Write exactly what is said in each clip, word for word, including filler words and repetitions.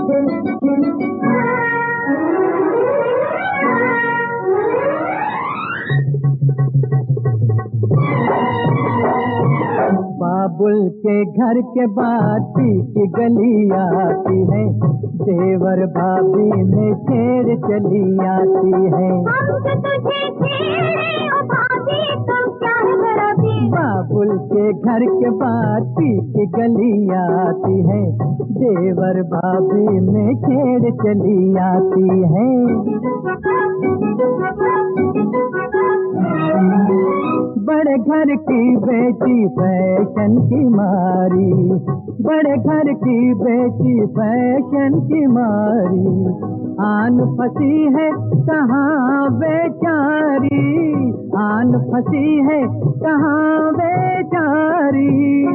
बाबुल के घर के बाती की गली आती है, देवर भाभी में छेड़ चली आती है। हमसे तुझे छेड़े ओ भाभी तो क्या है बराबी। बाबुल के घर के बाती की गली आती है, देवर भाभी में छेड़ चली आती है। बड़े घर की बेटी फैशन की मारी, बड़े घर की बेटी फैशन की मारी, आन फंसी है कहाँ बेचारी, आन फंसी है कहाँ बेचारी।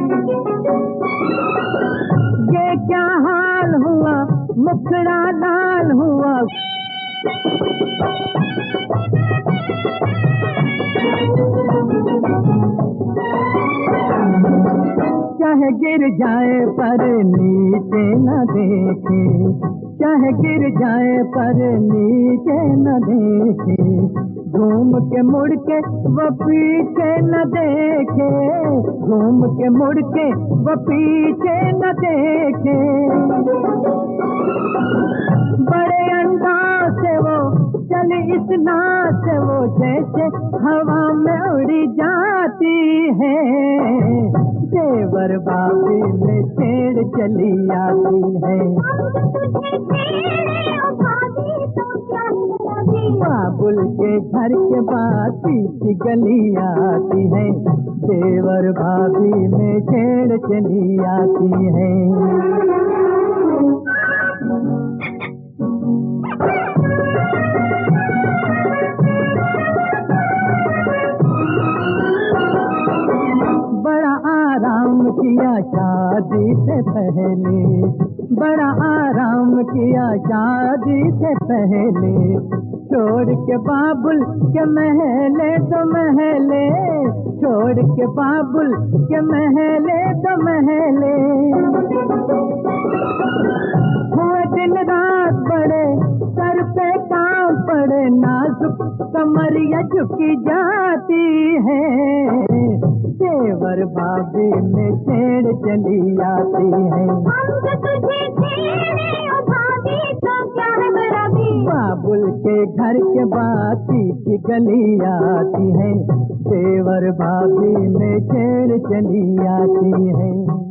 ये क्या हाल हुआ, मुखड़ा लाल हुआ। चाहे गिर जाए पर नीचे न देखे, चाहे गिर जाए पर नीचे न देखे, घूम के मुड़ के वो पीछे न देखे, घूम के मुड़ के वो पीछे न देखे। बड़े अंदाज से वो चली इस नाच से वो जैसे हवा में उड़ी जाती है, देवर भाभी में छेड़ चली आती है। बाबुल के घर के बाती की गली आती है, देवर भाभी में छेड़ चली आती है। किया शादी से पहले, बड़ा आराम किया शादी से पहले, छोड़ के बाबुल के महले तो महले, छोड़ के बाबुल के महले तो महले। हुए दिन रात बड़े सर पे काम पड़े, नाजुक कमरिया झुकी जाती है, देवर भाभी में छेड़ चली आती है। हमसे तुझे छेड़े ओ भाभी तो क्या है बराबी। बाबुल के घर के बाती की गली आती है, देवर भाभी में छेड़ चली आती है।